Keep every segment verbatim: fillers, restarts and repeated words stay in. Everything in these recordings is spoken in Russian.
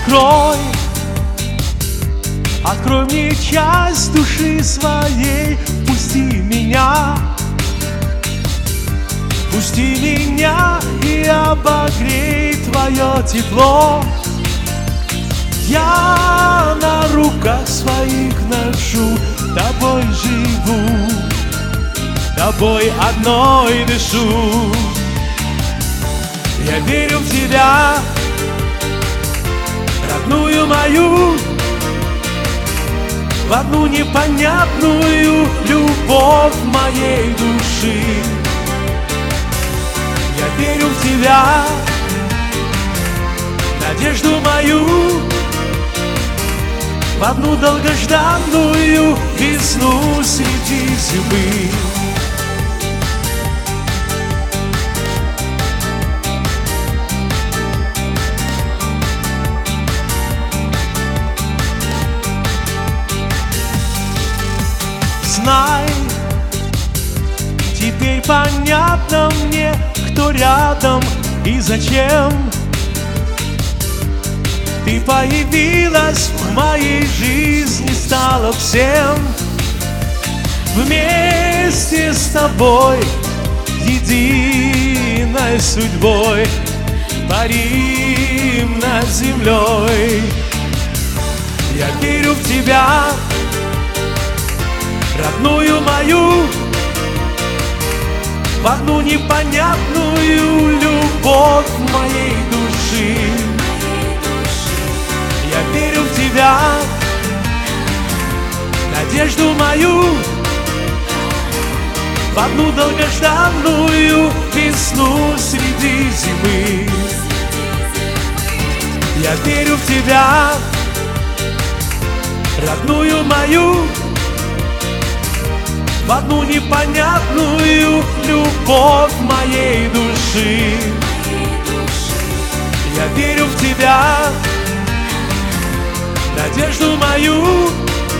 открой, открой мне часть души своей, пусти меня, пусти меня и обогрей твое тепло. Я на руках своих ношу, тобой живу, тобой одной дышу. Я верю в тебя, родную мою, в одну непонятную любовь моей души. Я верю в тебя, надежду мою, в одну долгожданную весну среди зимы. Знай, теперь понятно мне, кто рядом и зачем. Ты появилась в моей жизни, стала всем. Вместе с тобой, единой судьбой, парим над землей. Я верю в тебя, родную мою, в одну непонятную любовь моей души. Я верю в тебя, надежду мою, в одну долгожданную весну среди зимы. Я верю в тебя, родную мою, в одну непонятную любовь моей души. Я верю в тебя, надежду мою,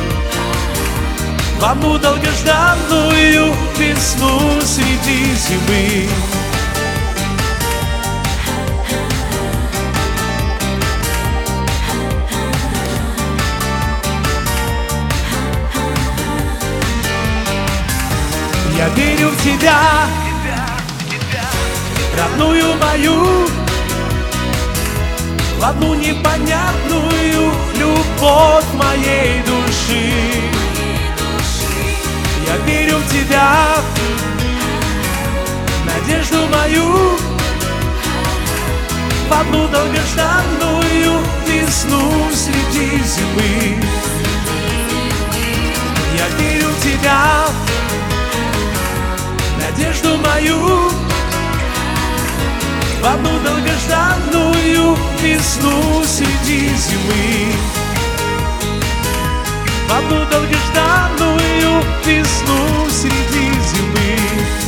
в одну долгожданную весну среди зимы. Я верю в тебя, родную мою, в одну непонятную любовь моей души. Я верю в тебя, надежду мою, в одну долгожданную весну среди зимы. Я верю в тебя, надежду мою, в одну долгожданную весну среди зимы. В одну долгожданную весну среди зимы.